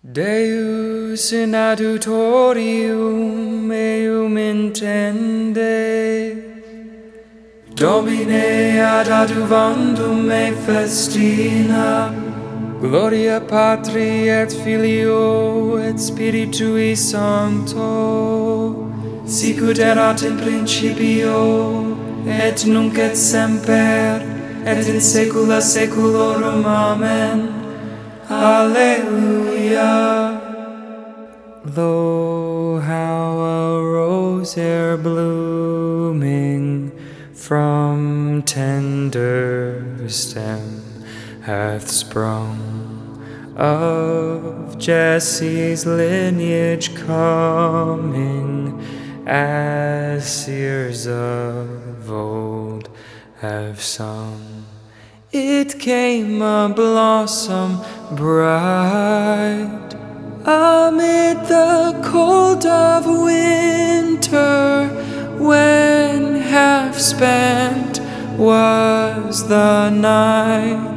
Deus in adjutorium meum intende, Domine ad adjuvandum me festina, Gloria Patri et Filio et Spiritui Sancto, sicut erat in principio, et nunc et semper, et in saecula saeculorum. Amen. Alleluia. Lo, how a rose ere blooming from tender stem hath sprung, of Jesse's lineage coming, as seers of old have sung. It came a blossom bright amid the cold of winter, when half spent was the night.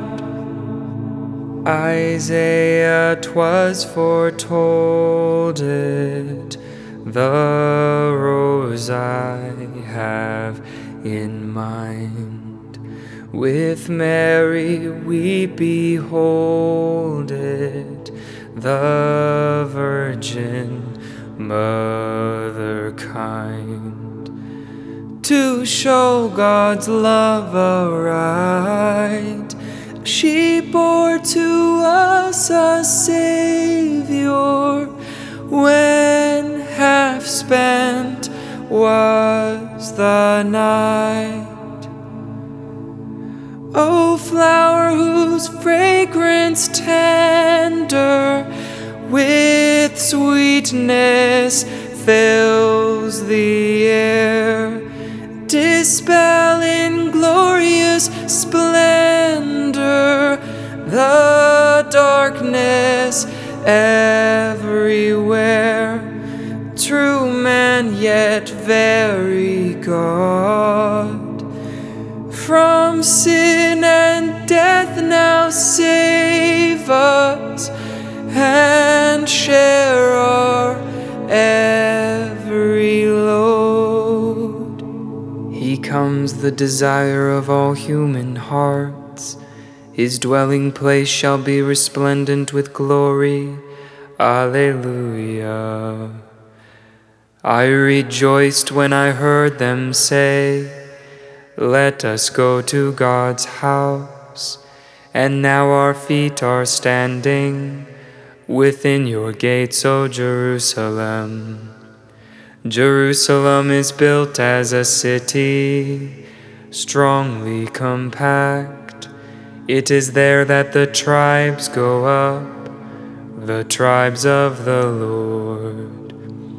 Isaiah 'twas foretold it, the rose I have in mind. With Mary we behold it, the Virgin Mother kind, to show God's love aright. She bore to us a Savior, when half spent was the night. O flower whose fragrance tender with sweetness fills the air, dispel in glorious splendor the darkness everywhere. True man, yet very God, from sin and death now save us, and share our every load. He comes, the desire of all human hearts. His dwelling place shall be resplendent with glory. Alleluia. I rejoiced when I heard them say, let us go to God's house. And now our feet are standing within your gates, O Jerusalem. Jerusalem is built as a city, strongly compact. It is there that the tribes go up, the tribes of the Lord.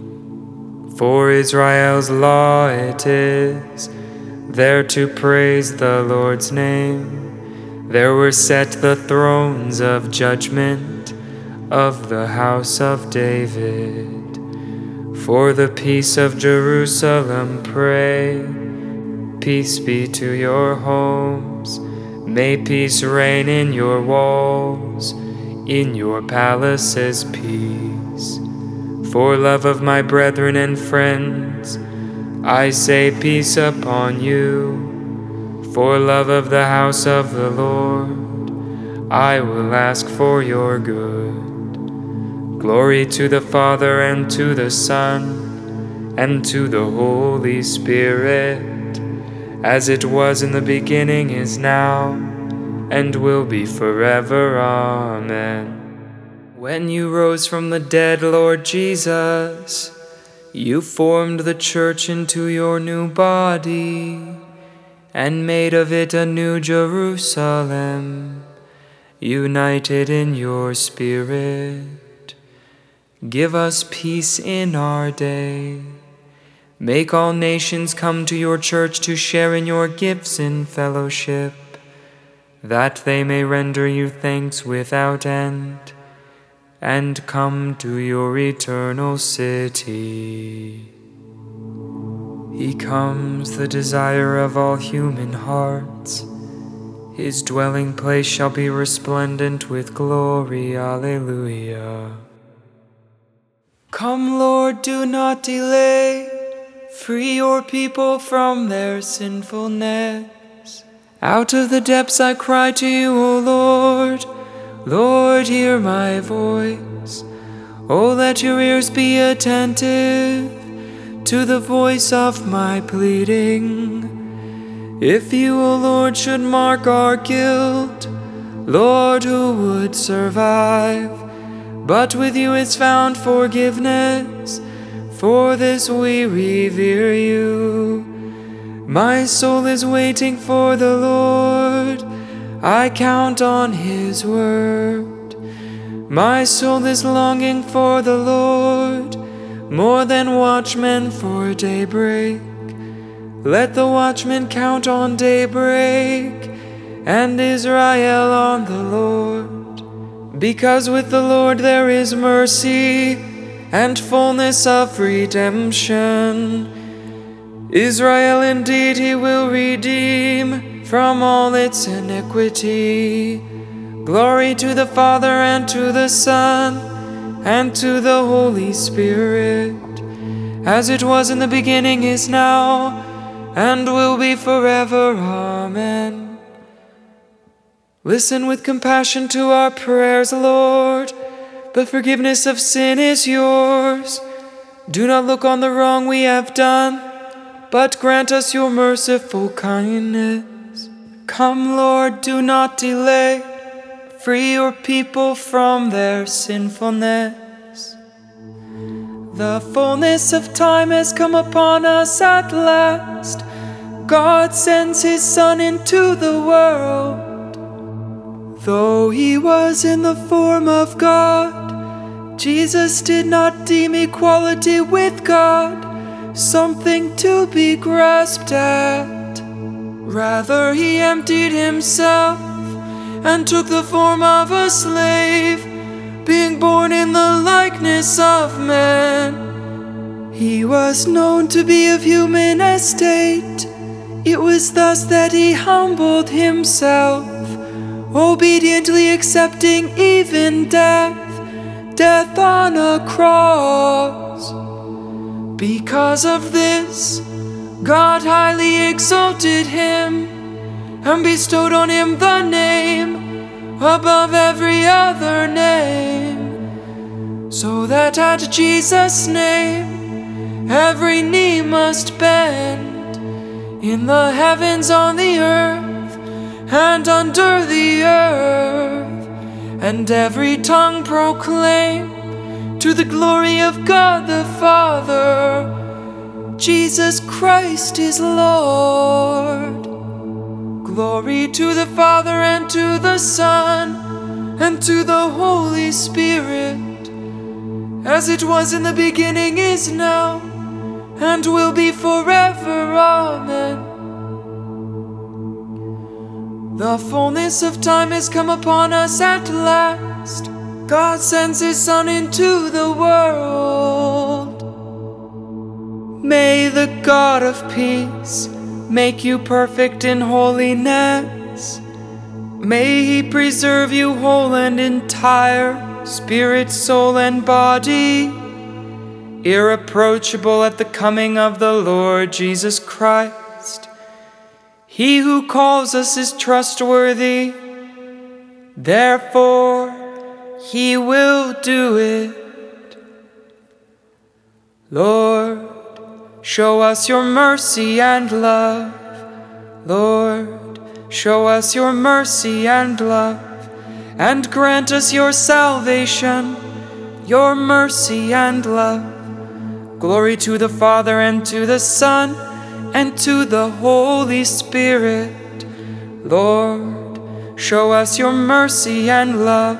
For Israel's law it is, there to praise the Lord's name. There were set the thrones of judgment of the house of David. For the peace of Jerusalem pray, peace be to your homes. May peace reign in your walls, in your palaces peace. For love of my brethren and friends, I say peace upon you. For love of the house of the Lord, I will ask for your good. Glory to the Father and to the Son and to the Holy Spirit, as it was in the beginning, is now, and will be forever. Amen. When you rose from the dead, Lord Jesus, you formed the church into your new body, and made of it a new Jerusalem, united in your Spirit. Give us peace in our day. Make all nations come to your church to share in your gifts in fellowship, that they may render you thanks without end, and come to your eternal city. He comes, the desire of all human hearts. His dwelling place shall be resplendent with glory. Alleluia. Come, Lord, do not delay. Free your people from their sinfulness. Out of the depths I cry to you, O Lord. Lord, hear my voice. Oh, let your ears be attentive to the voice of my pleading. If you, O Lord, should mark our guilt, Lord, who would survive? But with you is found forgiveness. For this we revere you. My soul is waiting for the Lord. I count on his word. My soul is longing for the Lord, more than watchmen for daybreak. Let the watchmen count on daybreak, and Israel on the Lord. Because with the Lord there is mercy, and fullness of redemption. Israel indeed he will redeem from all its iniquity. Glory to the Father and to the Son and to the Holy Spirit, as it was in the beginning, is now, and will be forever. Amen. Listen with compassion to our prayers, Lord. The forgiveness of sin is yours. Do not look on the wrong we have done, but grant us your merciful kindness. Come, Lord, do not delay. Free your people from their sinfulness. The fullness of time has come upon us at last. God sends his Son into the world. Though he was in the form of God, Jesus did not deem equality with God something to be grasped at. Rather, he emptied himself and took the form of a slave, being born in the likeness of man. He was known to be of human estate. It was thus that he humbled himself, obediently accepting even death on a cross. Because of this, God highly exalted him and bestowed on him the name above every other name, so that at Jesus' name every knee must bend, in the heavens, on the earth, and under the earth, and every tongue proclaim to the glory of God the Father, Jesus Christ is Lord. Glory to the Father and to the Son and to the Holy Spirit, as it was in the beginning, is now, and will be forever. Amen. The fullness of time has come upon us at last. God sends his Son into the world. May the God of peace make you perfect in holiness. May he preserve you whole and entire, spirit, soul, and body, irreproachable at the coming of the Lord Jesus Christ. He who calls us is trustworthy, therefore he will do it. Lord, show us your mercy and love. Lord, show us your mercy and love, and grant us your salvation, your mercy and love. Glory to the Father and to the Son and to the Holy Spirit. Lord, show us your mercy and love.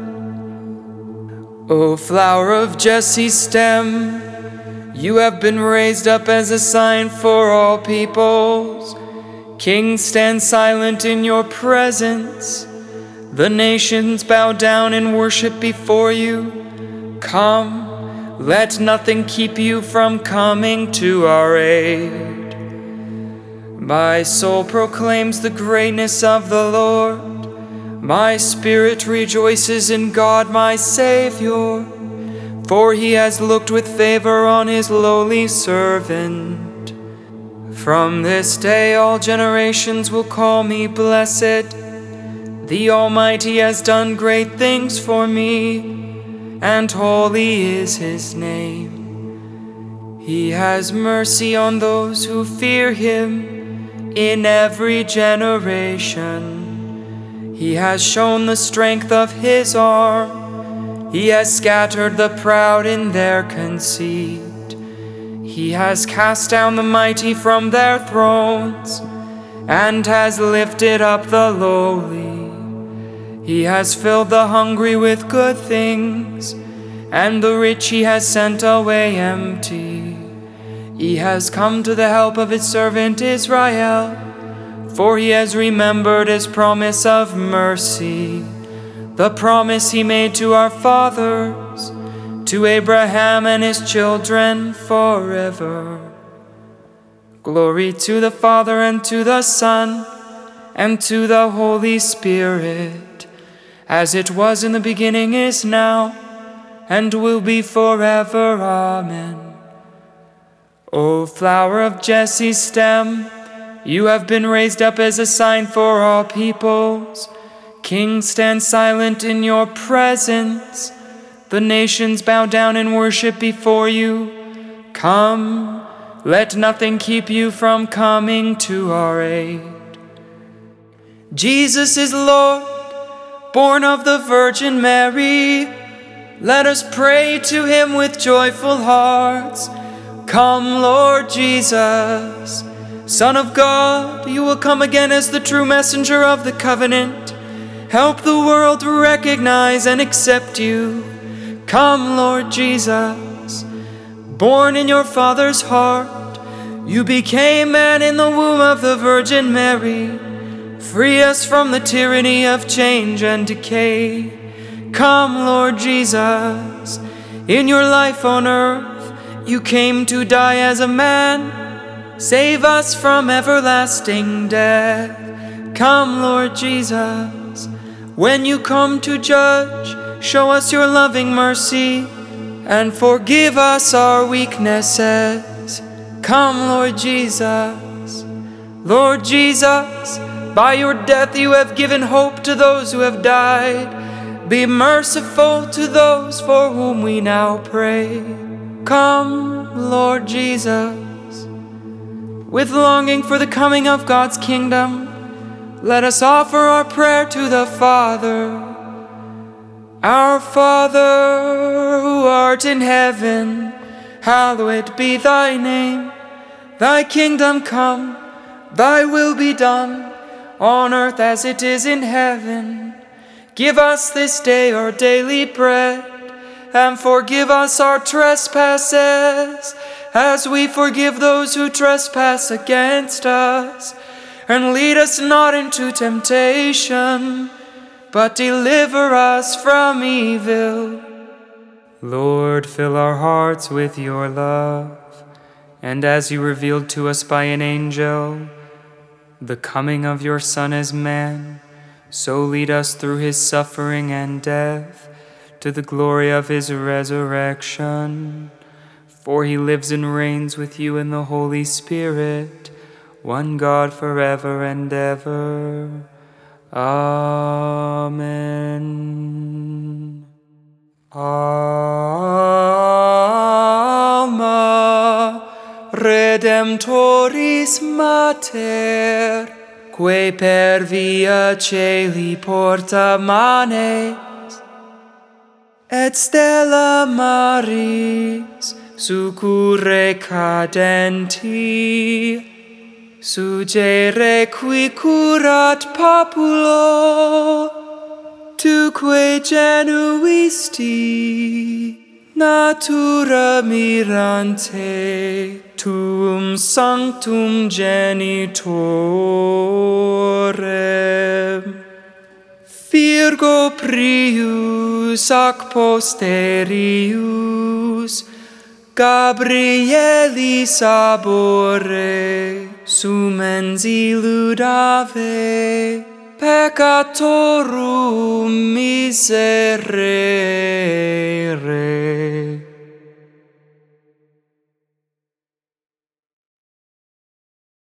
O flower of Jesse's stem, you have been raised up as a sign for all peoples. Kings stand silent in your presence. The nations bow down and worship before you. Come, let nothing keep you from coming to our aid. My soul proclaims the greatness of the Lord. My spirit rejoices in God my Savior. For he has looked with favor on his lowly servant. From this day all generations will call me blessed. The Almighty has done great things for me, and holy is his name. He has mercy on those who fear him in every generation. He has shown the strength of his arm. He has scattered the proud in their conceit. He has cast down the mighty from their thrones, and has lifted up the lowly. He has filled the hungry with good things, and the rich he has sent away empty. He has come to the help of his servant Israel, for he has remembered his promise of mercy, the promise he made to our fathers, to Abraham and his children forever. Glory to the Father, and to the Son, and to the Holy Spirit, as it was in the beginning, is now, and will be forever. Amen. O flower of Jesse's stem, you have been raised up as a sign for all peoples. Kings stand silent in your presence. The nations bow down and worship before you. Come, let nothing keep you from coming to our aid. Jesus is Lord, born of the Virgin Mary. Let us pray to him with joyful hearts. Come, Lord Jesus, Son of God, you will come again as the true messenger of the covenant. Help the world recognize and accept you. Come, Lord Jesus, born in your Father's heart, you became man in the womb of the Virgin Mary. Free us from the tyranny of change and decay. Come, Lord Jesus, in your life on earth, you came to die as a man. Save us from everlasting death. Come, Lord Jesus, when you come to judge, show us your loving mercy and forgive us our weaknesses. Come, Lord Jesus. Lord Jesus, by your death you have given hope to those who have died. Be merciful to those for whom we now pray. Come, Lord Jesus. With longing for the coming of God's kingdom, let us offer our prayer to the Father. Our Father, who art in heaven, hallowed be thy name. Thy kingdom come, thy will be done, on earth as it is in heaven. Give us this day our daily bread, and forgive us our trespasses, as we forgive those who trespass against us. And lead us not into temptation, but deliver us from evil. Lord, fill our hearts with your love, and as you revealed to us by an angel the coming of your Son as man, so lead us through his suffering and death to the glory of his resurrection. For he lives and reigns with you in the Holy Spirit, one God forever and ever. Amen. Alma Redemptoris Mater, que per via celi porta manes, et stella maris succurre cadenti, sugere qui curat populo, tuque genuisti, natura mirante, tuum sanctum genitorem. Virgo prius ac posterius, Gabrielis abore, sumens illudave, peccatorum miserere.